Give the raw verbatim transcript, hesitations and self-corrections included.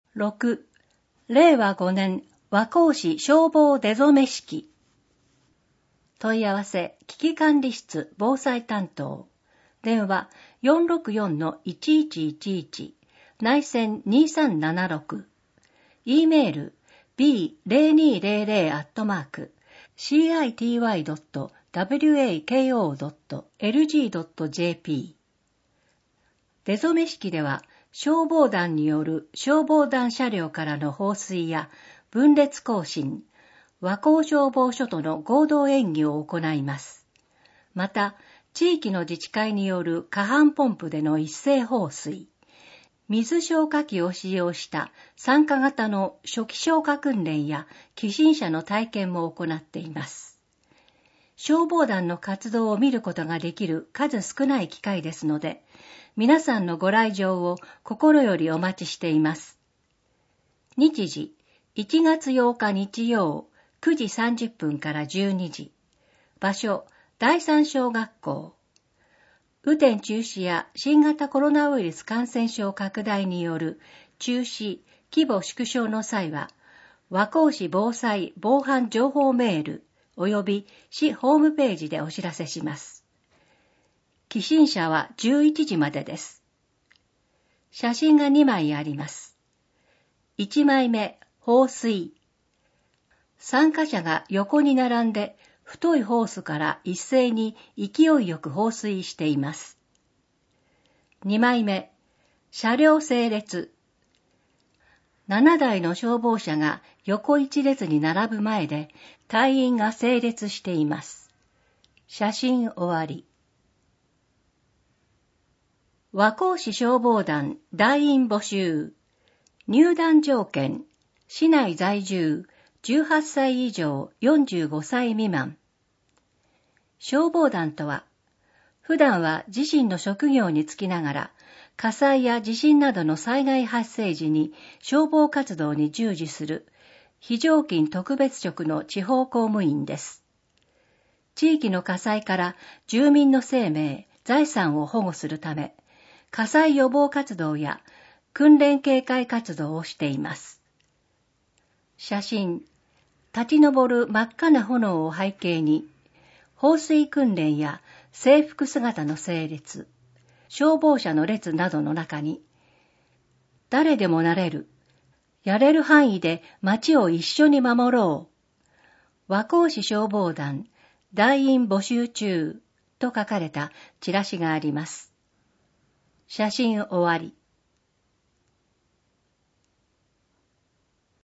ろく、れいわごねん和光市消防出初式。問い合わせ危機管理室防災担当。電話 よんろくよんのいちいちいちいち 内線にさんななろく。e メール ビーゼロにゼロゼロ アットマーク シーアイティーワイ ドット ワコ ドット エルジー ドット ジェーピー。出初式では消防団による消防団車両からの放水や分列行進、和光消防署との合同演技を行います。また、地域の自治会による下半ポンプでの一斉放水、水消火器を使用した参加型の初期消火訓練や起震車の体験も行っています。消防団の活動を見ることができる数少ない機会ですので、皆さんのご来場を心よりお待ちしています。日時、いちがつようか日曜、くじさんじゅっぷんからじゅうにじ。場所、第三小学校。雨天中止や新型コロナウイルス感染症拡大による中止、規模縮小の際は、和光市防災防犯情報メール及び市ホームページでお知らせします。起震車はじゅういちじまでです。写真がにまいあります。いちまいめ、放水。参加者が横に並んで太いホースから一斉に勢いよく放水しています。にまいめ、車両整列。ななだいの消防車が横一列に並ぶ前で隊員が整列しています。写真終わり。和光市消防団団員募集。入団条件、市内在住、じゅうはっさい以上よんじゅうごさい未満。消防団とは、普段は自身の職業に就きながら、火災や地震などの災害発生時に消防活動に従事する非常勤特別職の地方公務員です。地域の火災から住民の生命、財産を保護するため、火災予防活動や訓練警戒活動をしています。写真、立ち上る真っ赤な炎を背景に、放水訓練や制服姿の整列、消防車の列などの中に、誰でもなれる、やれる範囲で町を一緒に守ろう、和光市消防団団員募集中と書かれたチラシがあります。写真終わり。